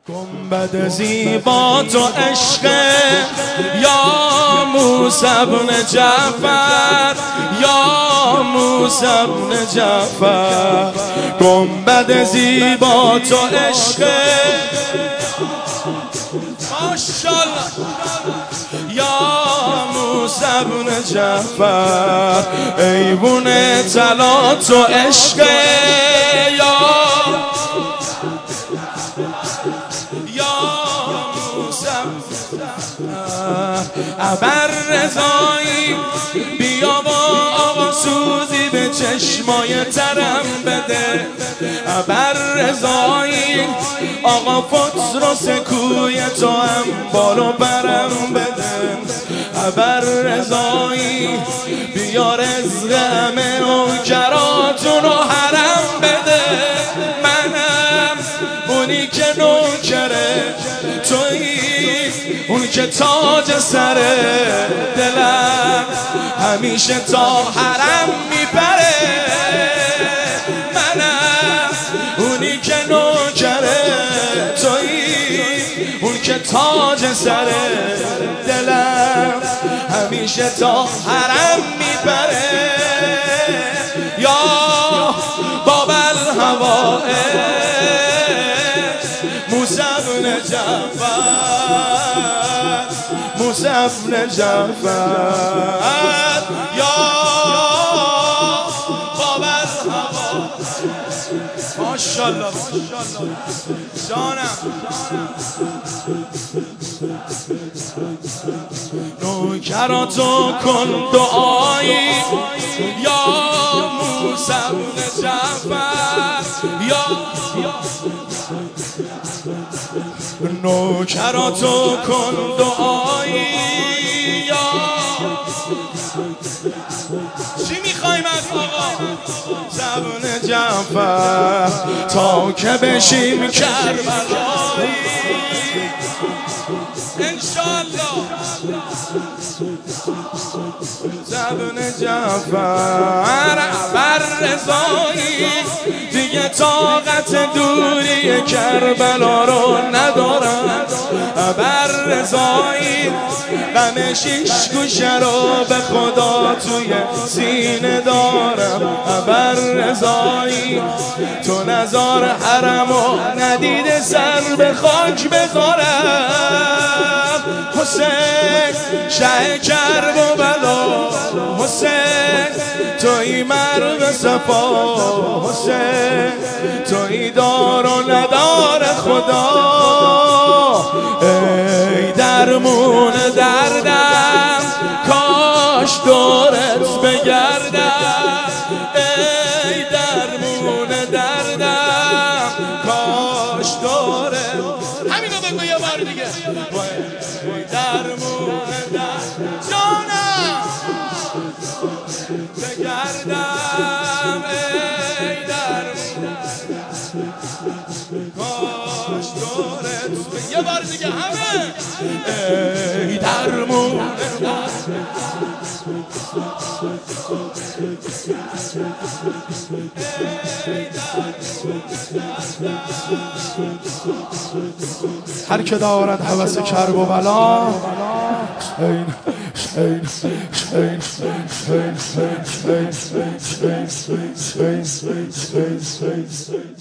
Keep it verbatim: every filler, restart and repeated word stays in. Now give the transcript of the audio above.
گنبد زیبا تو عشق یا موسی بن جعفر، یا موسی بن جعفر. گنبد زیبا تو عشق ماشاءالله یا موسی بن جعفر. ایوون طلا تو عشق یا ابر رضایی، بیا با آقا سوزی به چشمای ترم بده. ابر رضایی آقا فطر و کوی تو هم بالو برم بده. ابر رضایی بیا رزق همه نوکراتون رو حرم بده. منم اونی که نوکره تویی، اون که تاج سر دلم همیشه تا حرم میبره. منم اونی که نوکره تویی، اون که تاج سر دلم همیشه تا حرم میبره. یا باب الهوائج موسی بن جعفر، موسی بن جعفر. یا باب الهوائج ماشاءالله جانم. نوکراتو کن دعایی یا موسی بن جعفر. یا نوکراتو کن دعایی یا چی میخوایم از آقا زبون جعفر تا که بشیم کربلایی انشالله. زبون جعفر بر رضایی دیگه طاقت دوری کربلا رو ندارم. بر رضایی غم شیش گوشه رو به خدا توی سینه دارم. بر رضایی تو نزار حرم و ندیده سر به خاک بخورم. حسین شه کرب و بلا، حسین توی مرد صفا، حسین توی دار و ندار خدا. ای درمون دردم کاش دورت بگردم. ای درمون دردم کاش دورت، همینو بگو یه بار دیگه. ای درمون دردم جانم بگردم. ای درمون کاش دورت، یه بار دیگه همه. ای درمون هر که دارد هوس کرب و بلا. این این این این این این